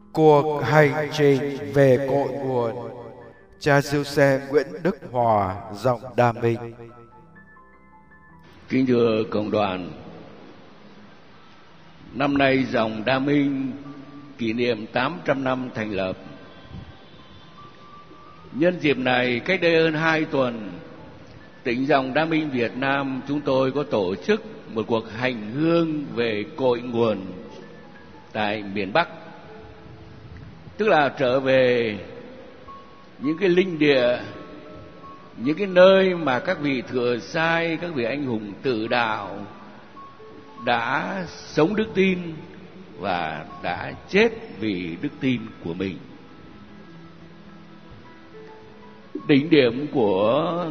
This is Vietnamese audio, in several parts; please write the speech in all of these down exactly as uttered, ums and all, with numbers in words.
Cuộc hành trình về cội nguồn. Cha siêu xe Nguyễn Đức Hòa, giọng Đa Minh. Kính thưa cộng đoàn, năm nay dòng Đa Minh kỷ niệm tám trăm năm thành lập. Nhân dịp này, cách đây hơn hai tuần, tỉnh dòng Đa Minh Việt Nam chúng tôi có tổ chức một cuộc hành hương về cội nguồn tại miền Bắc. Tức là trở về những cái linh địa, những cái nơi mà các vị thừa sai, các vị anh hùng tử đạo đã sống đức tin và đã chết vì đức tin của mình. Đỉnh điểm của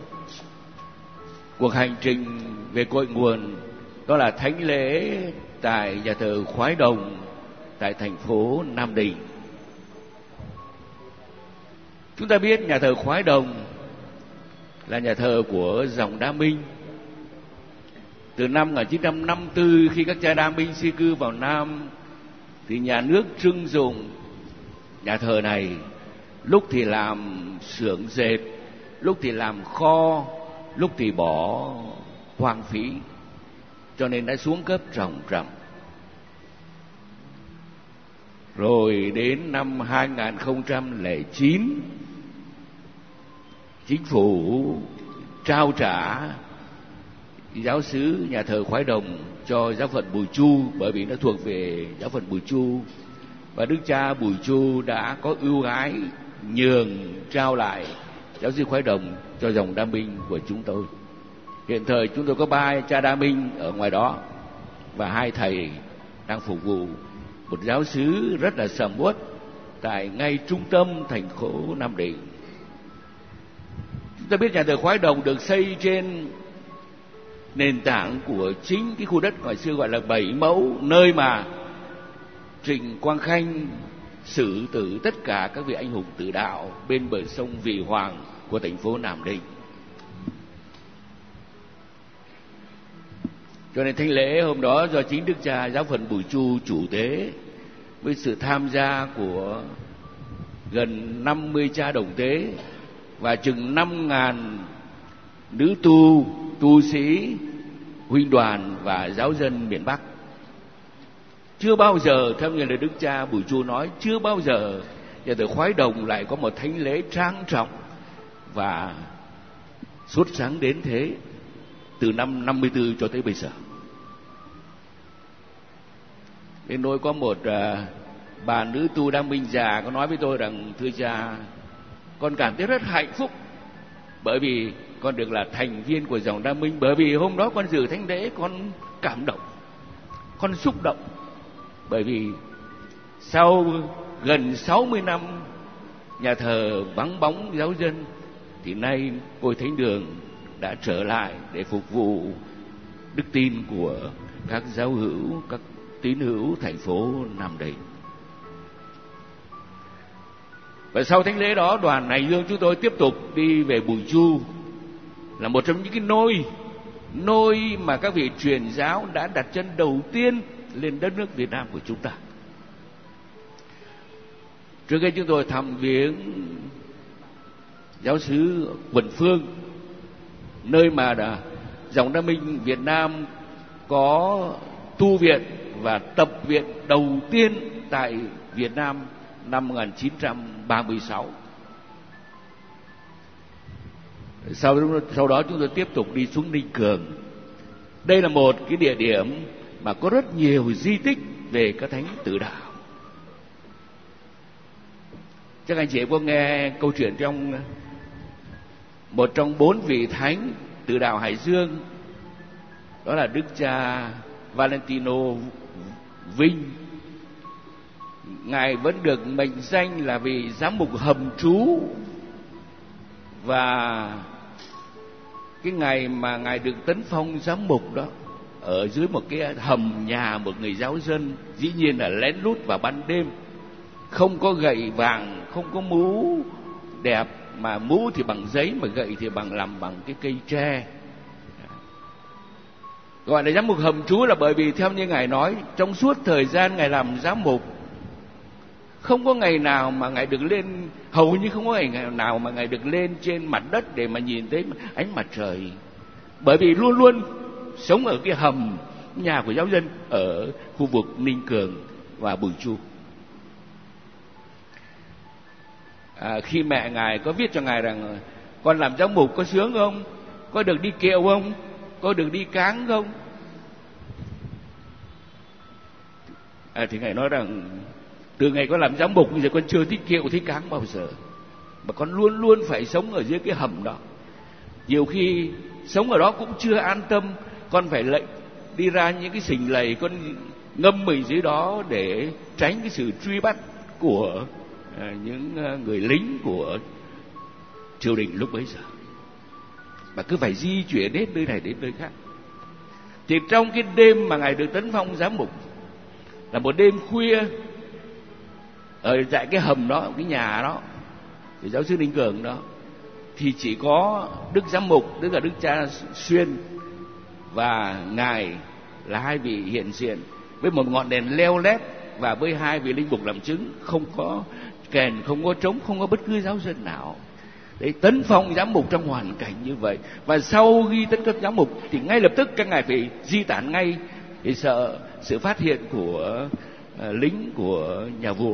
cuộc hành trình về cội nguồn đó là thánh lễ tại nhà thờ Khoái Đồng tại thành phố Nam Định. Chúng ta biết nhà thờ Khoái Đồng là nhà thờ của dòng Đa Minh. Từ năm một nghìn chín trăm năm mươi tư, khi các cha Đa Minh di cư vào Nam, thì nhà nước trưng dụng nhà thờ này, lúc thì làm xưởng dệt, lúc thì làm kho, lúc thì bỏ hoang phí, cho nên đã xuống cấp trầm trọng. Rồi đến năm hai nghìn không trăm lẻ chín, chính phủ trao trả giáo xứ nhà thờ Khoái Đồng cho giáo phận Bùi Chu, bởi vì nó thuộc về giáo phận Bùi Chu, và đức cha Bùi Chu đã có ưu ái nhường trao lại giáo xứ Khoái Đồng cho dòng Đa Minh của chúng tôi. Hiện thời chúng tôi có ba cha Đa Minh ở ngoài đó và hai thầy đang phục vụ một giáo xứ rất là sầm uất tại ngay trung tâm thành phố Nam Định. Chúng ta biết nhà thờ Khoái Đồng được xây trên nền tảng của chính cái khu đất ngày xưa gọi là Bảy Mẫu, nơi mà Trịnh Quang Khanh xử tử tất cả các vị anh hùng tử đạo bên bờ sông Vị Hoàng của thành phố Nam Định. Cho nên thánh lễ hôm đó do chính đức cha giáo phận Bùi Chu chủ tế, với sự tham gia của gần năm mươi cha đồng tế và chừng năm ngàn nữ tu, tu sĩ, huynh đoàn và giáo dân miền Bắc. Chưa bao giờ, theo như lời đức cha Bùi Chu nói, chưa bao giờ nhà thờ Khoái Đồng lại có một thánh lễ trang trọng và sốt sáng đến thế, từ năm năm mươi tư cho tới bây giờ. Đến nỗi có một uh, bà nữ tu Đa Minh già có nói với tôi rằng: thưa cha, con cảm thấy rất hạnh phúc bởi vì con được là thành viên của dòng Đa Minh, bởi vì hôm đó con dự thánh lễ con cảm động, con xúc động, bởi vì sau gần sáu mươi năm nhà thờ vắng bóng giáo dân thì nay ngôi thánh đường đã trở lại để phục vụ đức tin của các giáo hữu, các tín hữu thành phố Nam Định. Và sau thánh lễ đó, đoàn hành hương chúng tôi tiếp tục đi về Bùi Chu, là một trong những cái nôi nôi mà các vị truyền giáo đã đặt chân đầu tiên lên đất nước Việt Nam của chúng ta. Trước đây chúng tôi thăm viếng giáo xứ Quận Phương, nơi mà đã, dòng Đa Minh Việt Nam có tu viện và tập viện đầu tiên tại Việt Nam năm một nghìn chín trăm ba mươi sáu. Sau, sau đó chúng tôi tiếp tục đi xuống Ninh Cường. Đây là một cái địa điểm mà có rất nhiều di tích về các thánh tử đạo. Chắc anh chị có nghe câu chuyện trong một trong bốn vị thánh tử đạo Hải Dương, đó là đức cha Valentino Vinh. Ngài vẫn được mệnh danh là vị giám mục hầm trú, và cái ngày mà ngài được tấn phong giám mục đó, ở dưới một cái hầm nhà một người giáo dân, dĩ nhiên là lén lút vào ban đêm, không có gậy vàng, không có mũ đẹp, mà mũ thì bằng giấy, mà gậy thì bằng làm bằng cái cây tre. Gọi là giám mục hầm trú là bởi vì theo như ngài nói, trong suốt thời gian ngài làm giám mục, Không có ngày nào mà Ngài được lên, hầu như không có ngày nào mà Ngài được lên trên mặt đất để mà nhìn thấy ánh mặt trời. Bởi vì luôn luôn sống ở cái hầm nhà của giáo dân ở khu vực Ninh Cường và Bùi Chu. À, khi mẹ Ngài có viết cho Ngài rằng con làm giám mục có sướng không? Có được đi kiệu không? Có được đi cáng không? À, thì Ngài nói rằng từ ngày con làm giám mục bây giờ con chưa thích kiệu thích cáng bao giờ, mà con luôn luôn phải sống ở dưới cái hầm đó. Nhiều khi sống ở đó cũng chưa an tâm, con phải lệnh đi ra những cái sình lầy, con ngâm mình dưới đó để tránh cái sự truy bắt của à, những người lính của triều đình lúc bấy giờ, mà cứ phải di chuyển đến nơi này đến nơi khác. Thì trong cái đêm mà Ngài được tấn phong giám mục, là một đêm khuya ở tại cái hầm đó, cái nhà đó thì giáo sư Ninh Cường đó, thì chỉ có Đức Giám mục, tức là Đức Cha Xuyên và Ngài là hai vị hiện diện với một ngọn đèn leo lét và với hai vị linh mục làm chứng, không có kèn, không có trống, không có bất cứ giáo dân nào. Để tấn phong giám mục trong hoàn cảnh như vậy. Và sau khi tấn công giám mục thì ngay lập tức các ngài phải di tản ngay, vì sợ sự phát hiện của uh, lính của nhà vua.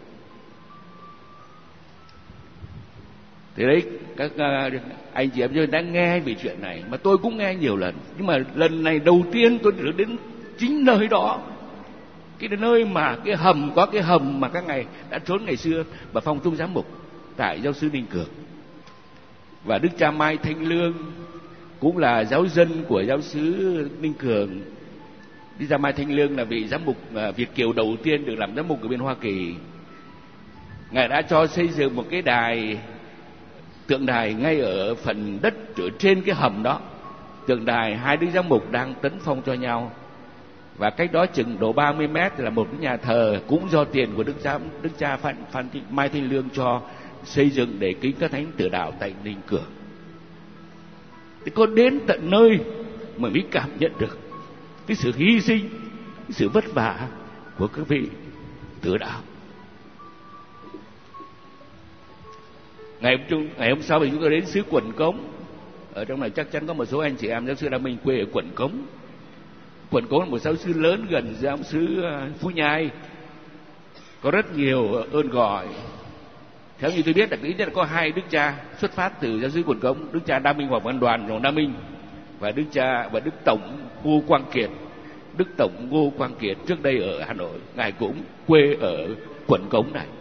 Thì đấy, các uh, anh chị em đã nghe về chuyện này, mà tôi cũng nghe nhiều lần, nhưng mà lần này đầu tiên tôi được đến chính nơi đó, cái nơi mà cái hầm, có cái hầm mà các ngài đã trốn ngày xưa và phong tung giám mục tại giáo xứ Ninh Cường. Và Đức Cha Mai Thanh Lương cũng là giáo dân của giáo xứ Ninh Cường. Đức Cha Mai Thanh Lương là vị giám mục Việt kiều đầu tiên được làm giám mục ở bên Hoa Kỳ. Ngài đã cho xây dựng một cái đài, tượng đài ngay ở phần đất ở trên cái hầm đó. Tượng đài hai đức giám mục đang tấn phong cho nhau, và cách đó chừng độ ba mươi mét là một cái nhà thờ cũng do tiền của Đức Cha Đức Cha Phan, Phan Mai Thanh Lương cho xây dựng để kính các thánh tử đạo tại Ninh Cường. Thì có đến tận nơi mà mới cảm nhận được cái sự hy sinh, cái sự vất vả của các vị tử đạo. Ngày hôm, ngày hôm sau thì chúng tôi đến xứ Quận Cống. Ở trong này chắc chắn có một số anh chị em giáo sư Đăng Minh quê ở Quận Cống. Quận Cống là một giáo xứ lớn gần giáo xứ Phú Nhai, có rất nhiều ơn gọi. Theo như tôi biết là ít nhất là có hai đức cha xuất phát từ giáo xứ Quận Cống: Đức Cha Đa Minh Hoàng Văn Đoàn Hoàng Đa Minh và Đức Cha và Đức Tổng Ngô Quang Kiệt. Đức Tổng Ngô Quang Kiệt trước đây ở Hà Nội, ngài cũng quê ở Quận Cống này.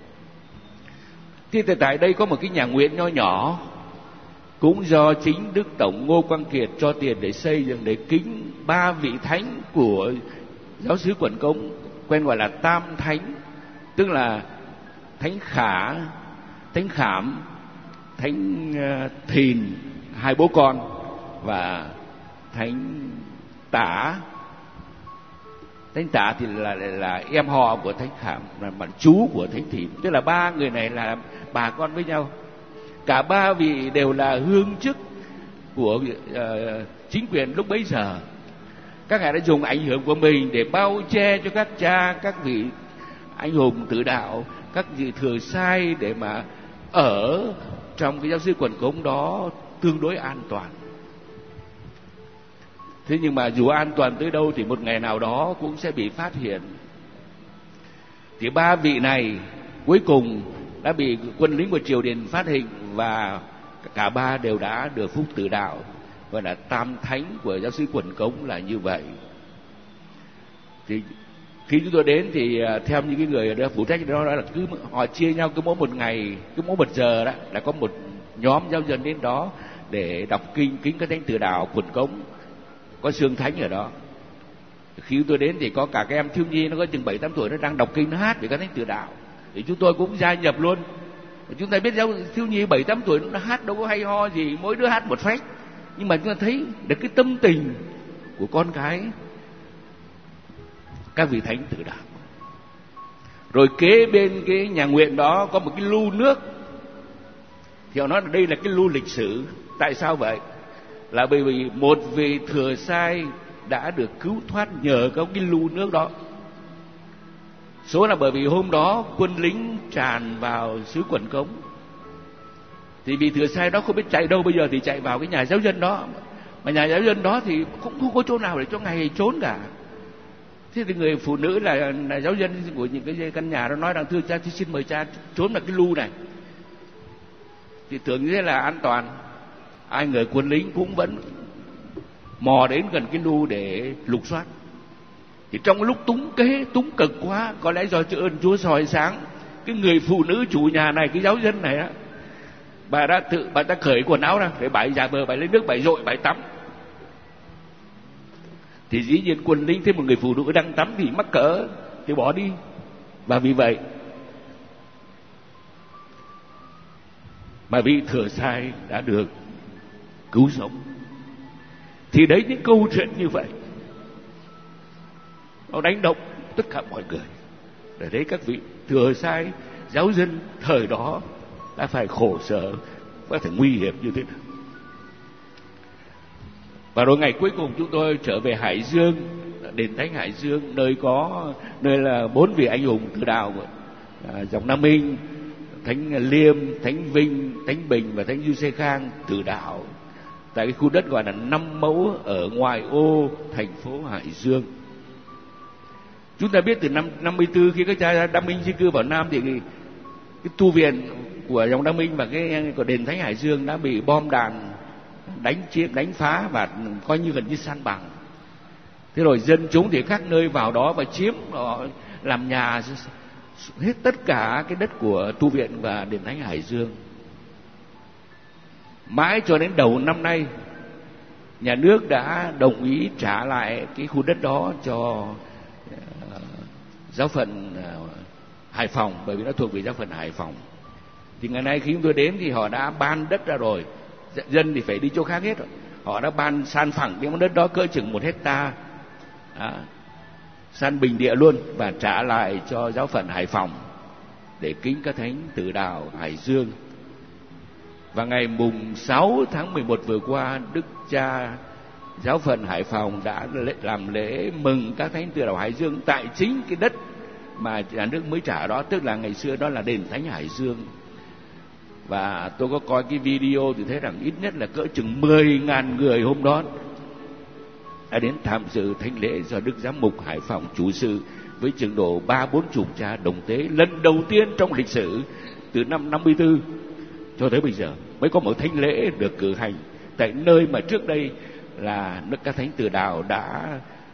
Thì tại đây có một cái nhà nguyện nho nhỏ, cũng do chính Đức Tổng Ngô Quang Kiệt cho tiền để xây dựng, để kính ba vị thánh của giáo xứ Quận Cống, quen gọi là Tam Thánh, tức là Thánh Khả, Thánh Khảm, Thánh Thìn, hai bố con, và Thánh Tả. Thánh Tả thì là, là, là em họ của Thánh Khảm, là bạn chú của Thánh Thìn. Tức là ba người này là bà con với nhau. Cả ba vị đều là hương chức của uh, chính quyền lúc bấy giờ. Các ngài đã dùng ảnh hưởng của mình để bao che cho các cha, các vị anh hùng tử đạo, các vị thừa sai để mà ở trong cái giáo xứ Quận Cống đó tương đối an toàn. Thế nhưng mà dù an toàn tới đâu thì một ngày nào đó cũng sẽ bị phát hiện. Thì ba vị này cuối cùng đã bị quân lính của triều đình phát hiện, và cả ba đều đã được phúc tử đạo, gọi là Tam Thánh của giáo xứ Quận Cống là như vậy. Thì khi chúng tôi đến thì theo những cái người đó phụ trách đó là cứ họ chia nhau cứ mỗi một ngày, cứ mỗi một giờ đó là có một nhóm giáo dân đến đó để đọc kinh kính các thánh tử đạo Quận Cống, có xương thánh ở đó. Khi tôi đến thì có cả các em thiếu nhi, nó có chừng bảy tám tuổi, nó đang đọc kinh, nó hát về các thánh tử đạo, thì chúng tôi cũng gia nhập luôn. Chúng ta biết giáo thiếu nhi bảy tám tuổi nó hát đâu có hay ho gì, mỗi đứa hát một phách, nhưng mà chúng ta thấy được cái tâm tình của con cái các vị thánh tử đạo. Rồi kế bên cái nhà nguyện đó có một cái lu nước, thì họ nói là đây là cái lu lịch sử. Tại sao vậy? Là bởi vì một vị thừa sai đã được cứu thoát nhờ có cái lu nước đó. Số là bởi vì hôm đó quân lính tràn vào xứ Quận Cống, thì vị thừa sai đó không biết chạy đâu, bây giờ thì chạy vào cái nhà giáo dân đó, mà nhà giáo dân đó thì cũng không có chỗ nào để cho ngài trốn cả. Thế thì người phụ nữ là, là giáo dân của những cái căn nhà đó nói rằng thưa cha, xin mời cha trốn vào cái lu này. Thì tưởng như thế là an toàn, ai ngờ quân lính cũng vẫn mò đến gần cái lu để lục soát. Thì trong lúc túng kế túng cực quá, có lẽ do ơn Chúa soi sáng, cái người phụ nữ chủ nhà này, cái giáo dân này á, bà đã tự bà ta cởi quần áo ra để bày giả vờ bày lấy nước bày dội bày tắm. Thì dĩ nhiên quân lính thấy một người phụ nữ đang tắm thì mắc cỡ thì bỏ đi. Và vì vậy mà vị thừa sai đã được cứu sống. Thì đấy, những câu chuyện như vậy nó đánh động tất cả mọi người. Để đấy các vị thừa sai giáo dân thời đó đã phải khổ sở, có thể nguy hiểm như thế nào. Và rồi ngày cuối cùng chúng tôi trở về Hải Dương, đền Thánh Hải Dương, nơi có nơi là bốn vị anh hùng tử đạo à, dòng Nam Minh, Thánh Liêm, Thánh Vinh, Thánh Bình và Thánh Du Xê Khang tử đạo tại cái khu đất gọi là Năm Mẫu ở ngoại ô thành phố Hải Dương. Chúng ta biết từ năm năm mươi tư khi các cha Nam Minh di cư vào Nam thì cái, cái tu viện của dòng Nam Minh và cái của đền Thánh Hải Dương đã bị bom đạn đánh chiếm, đánh phá và coi như gần như san bằng. Thế rồi dân chúng thì các nơi vào đó và chiếm, họ làm nhà hết tất cả cái đất của tu viện và đền Thánh Hải Dương. Mãi cho đến đầu năm nay, nhà nước đã đồng ý trả lại cái khu đất đó cho uh, giáo phận uh, Hải Phòng, bởi vì nó thuộc về giáo phận Hải Phòng. Thì ngày nay khi chúng tôi đến thì họ đã ban đất ra rồi, dân thì phải đi chỗ khác hết rồi. Họ đã ban san phẳng cái món đất đó cỡ chừng một hecta, à, san bình địa luôn, và trả lại cho giáo phận Hải Phòng để kính các thánh tử đạo Hải Dương. Và ngày mùng sáu tháng mười một vừa qua, Đức cha giáo phận Hải Phòng đã làm lễ mừng các thánh tử đạo Hải Dương tại chính cái đất mà nhà nước mới trả đó, tức là ngày xưa đó là đền Thánh Hải Dương. Và tôi có coi cái video thì thấy rằng ít nhất là cỡ chừng mười nghìn người hôm đó đã đến tham dự thánh lễ do Đức Giám mục Hải Phòng chủ sự, với chừng độ ba bốn chục cha đồng tế, lần đầu tiên trong lịch sử từ năm năm mươi tư cho tới bây giờ mới có một thánh lễ được cử hành tại nơi mà trước đây là nước các thánh tử đạo đã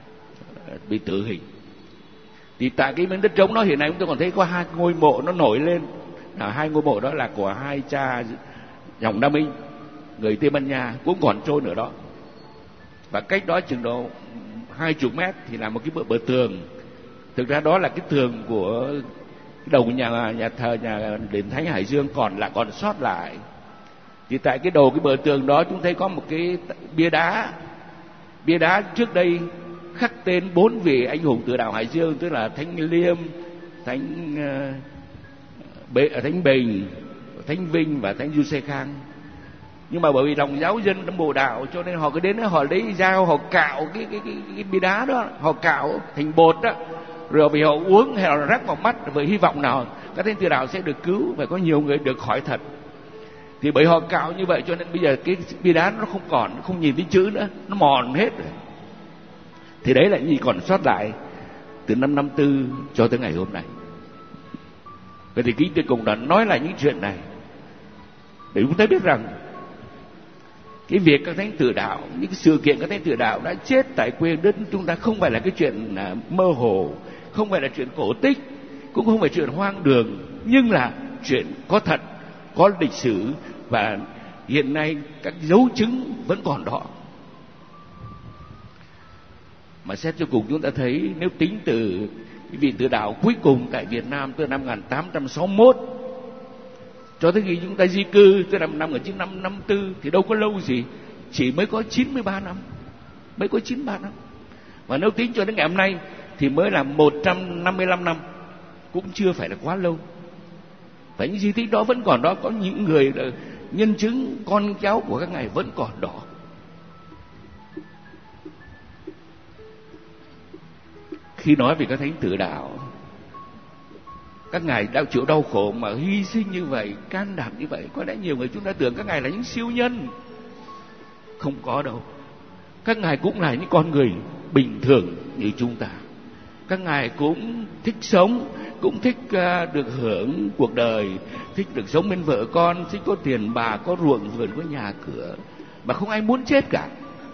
bị tử hình. Thì tại cái miếng đất trống đó hiện nay chúng tôi còn thấy có hai ngôi mộ nó nổi lên. À, hai ngôi mộ đó là của hai cha dòng Nam Minh, người Tây Ban Nha, cũng còn chôn ở đó. Và cách đó chừng độ hai chục mét thì là một cái bờ, bờ tường. Thực ra đó là cái tường của cái đầu nhà nhà thờ nhà đền Thánh Hải Dương còn là còn sót lại. Thì tại cái đầu cái bờ tường đó chúng thấy có một cái bia đá. Bia đá trước đây khắc tên bốn vị anh hùng tử đạo Hải Dương, tức là Thánh Liêm, Thánh uh, Thánh Bình, Thánh Vinh và Thánh Du Xê Khang. Nhưng mà bởi vì lòng giáo dân đã mồ đạo cho nên họ cứ đến đó, họ lấy dao họ cạo cái cái cái, cái bia đá đó, họ cạo thành bột đó, rồi vì họ uống hay là rắc vào mắt với hy vọng nào các thánh tử đạo sẽ được cứu và có nhiều người được khỏi thật. Thì bởi họ cạo như vậy cho nên bây giờ cái bia đá nó không còn, nó không nhìn thấy chữ nữa, nó mòn hết rồi. Thì đấy là gì còn sót lại từ năm năm tư cho tới ngày hôm nay. Vậy thì Kính Tuyệt Cùng đã nói lại những chuyện này để chúng ta biết rằng cái việc các thánh tử đạo, những cái sự kiện các thánh tử đạo đã chết tại quê đất chúng ta không phải là cái chuyện mơ hồ, không phải là chuyện cổ tích, cũng không phải chuyện hoang đường, nhưng là chuyện có thật, có lịch sử, và hiện nay các dấu chứng vẫn còn đó. Mà xét cho cùng chúng ta thấy nếu tính từ cái vị tử đạo cuối cùng tại Việt Nam từ năm một nghìn tám trăm sáu mươi mốt cho tới khi chúng ta di cư từ năm một nghìn chín trăm năm mươi tư thì đâu có lâu gì, chỉ mới có chín mươi ba năm, mới có chín mươi ba năm. Và nếu tính cho đến ngày hôm nay thì mới là một trăm năm mươi lăm năm, cũng chưa phải là quá lâu. Và những di tích đó vẫn còn đó, có những người nhân chứng con cháu của các ngài vẫn còn đó. Khi nói về các thánh tử đạo Các ngài đã chịu đau khổ mà hy sinh như vậy, can đảm như vậy. Có lẽ nhiều người chúng ta tưởng các ngài là những siêu nhân. Không có đâu. Các ngài cũng là những con người bình thường như chúng ta. Các ngài cũng thích sống, cũng thích uh, được hưởng cuộc đời, thích được sống bên vợ con, thích có tiền bạc, có ruộng vườn, có nhà cửa, mà không ai muốn chết cả.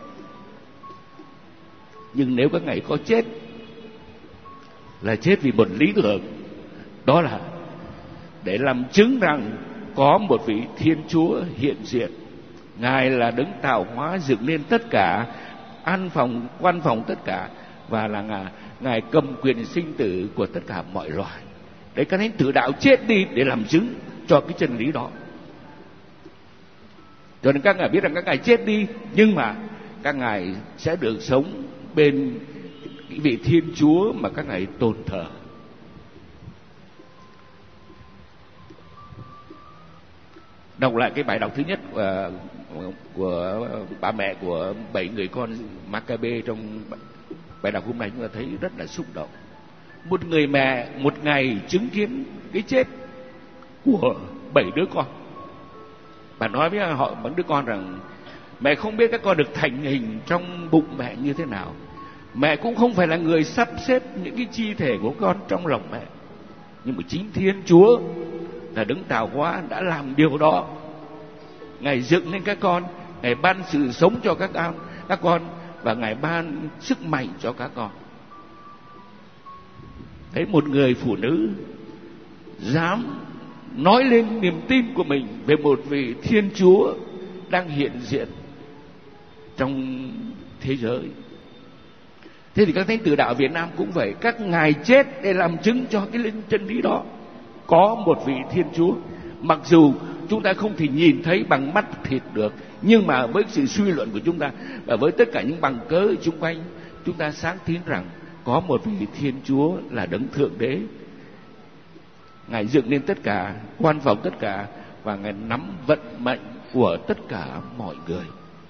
Nhưng nếu các ngài có chết, là chết vì một lý tưởng, đó là để làm chứng rằng có một vị Thiên Chúa hiện diện. Ngài là đấng tạo hóa dựng nên tất cả, an phòng, quan phòng tất cả, và là ngài, ngài cầm quyền sinh tử của tất cả mọi loài. Đấy, các thánh tử đạo chết đi để làm chứng cho cái chân lý đó. Cho nên các ngài biết rằng các ngài chết đi, nhưng mà các ngài sẽ được sống bên cái vị Thiên Chúa mà các ngài tôn thờ. Đọc lại cái bài đọc thứ nhất uh, của bà mẹ của bảy người con Maccabe trong bài đọc hôm nay, chúng ta thấy rất là xúc động. Một người mẹ một ngày chứng kiến cái chết của bảy đứa con. Bà nói với họ mấy đứa con rằng mẹ không biết các con được thành hình trong bụng mẹ như thế nào. Mẹ cũng không phải là người sắp xếp những cái chi thể của con trong lòng mẹ, nhưng mà chính Thiên Chúa là đấng tạo hóa đã làm điều đó. Ngài dựng nên các con, Ngài ban sự sống cho các con, các con và Ngài ban sức mạnh cho các con. Thấy một người phụ nữ dám nói lên niềm tin của mình về một vị Thiên Chúa đang hiện diện trong thế giới. Thế thì các thánh tử đạo Việt Nam cũng vậy, các ngài chết để làm chứng cho cái chân lý đó. Có một vị Thiên Chúa, mặc dù chúng ta không thể nhìn thấy bằng mắt thịt được, nhưng mà với sự suy luận của chúng ta và với tất cả những bằng cớ xung quanh, chúng ta xác tín rằng có một vị Thiên Chúa là đấng thượng đế. Ngài dựng nên tất cả, quan phòng tất cả, và Ngài nắm vận mệnh của tất cả mọi người.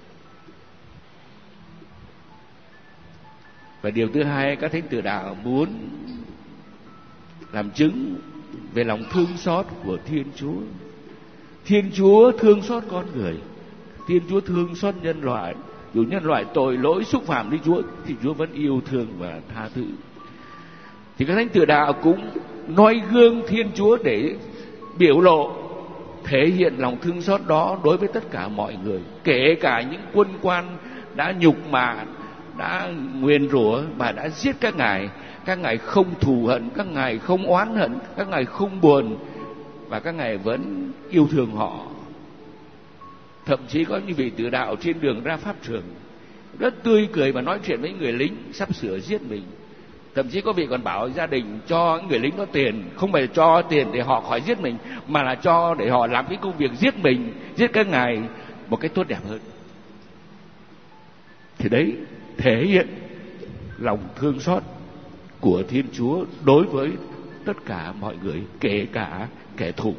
Và điều thứ hai, các thánh tử đạo muốn làm chứng về lòng thương xót của Thiên Chúa. Thiên Chúa thương xót con người, Thiên Chúa thương xót nhân loại. Dù nhân loại tội lỗi xúc phạm đến Chúa thì Chúa vẫn yêu thương và tha thứ. Thì các thánh tử đạo cũng noi gương Thiên Chúa để biểu lộ, thể hiện lòng thương xót đó đối với tất cả mọi người, kể cả những quân quan đã nhục mạ, đã nguyền rủa và đã giết các ngài. Các ngài không thù hận, các ngài không oán hận, các ngài không buồn, và các ngài vẫn yêu thương họ. Thậm chí có những vị tử đạo trên đường ra pháp trường rất tươi cười và nói chuyện với người lính sắp sửa giết mình. Thậm chí có vị còn bảo gia đình cho người lính đó tiền, không phải cho tiền để họ khỏi giết mình, mà là cho để họ làm cái công việc giết mình, giết các ngài một cách tốt đẹp hơn. Thì đấy thể hiện lòng thương xót của Thiên Chúa đối với tất cả mọi người, kể cả kẻ thù.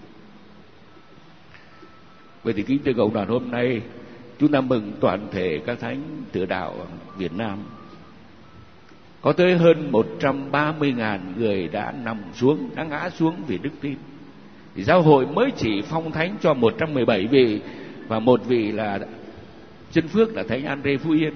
Vậy thì kính thưa cộng đoàn, hôm nay chúng ta mừng toàn thể các thánh tử đạo Việt Nam. Có tới hơn một trăm ba mươi nghìn người đã nằm xuống, đã ngã xuống vì đức tin. Thì giáo hội mới chỉ phong thánh cho một trăm mười bảy vị, và một vị là chân phước là thánh Andre Phú Yên.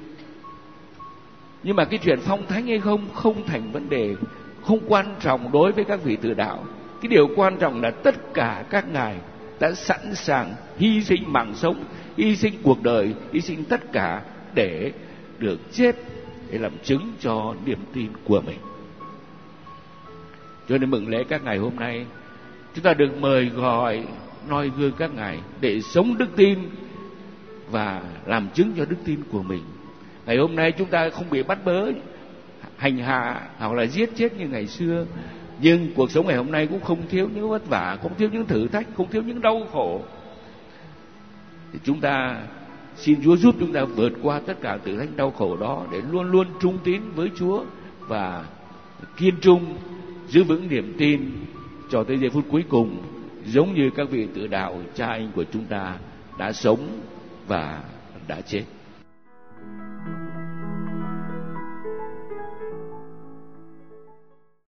Nhưng mà cái chuyện phong thánh hay không không thành vấn đề, không quan trọng đối với các vị tử đạo. Cái điều quan trọng là tất cả các ngài đã sẵn sàng hy sinh mạng sống, hy sinh cuộc đời, hy sinh tất cả để được chết, để làm chứng cho niềm tin của mình. Cho nên mừng lễ các ngày hôm nay, chúng ta được mời gọi noi gương các ngài để sống đức tin và làm chứng cho đức tin của mình. Ngày hôm nay chúng ta không bị bắt bớ, hành hạ hoặc là giết chết như ngày xưa, nhưng cuộc sống ngày hôm nay cũng không thiếu những vất vả, không thiếu những thử thách, không thiếu những đau khổ. Thì chúng ta xin Chúa giúp chúng ta vượt qua tất cả thử thách đau khổ đó, để luôn luôn trung tín với Chúa và kiên trung giữ vững niềm tin cho tới giây phút cuối cùng, giống như các vị tử đạo cha anh của chúng ta đã sống và đã chết.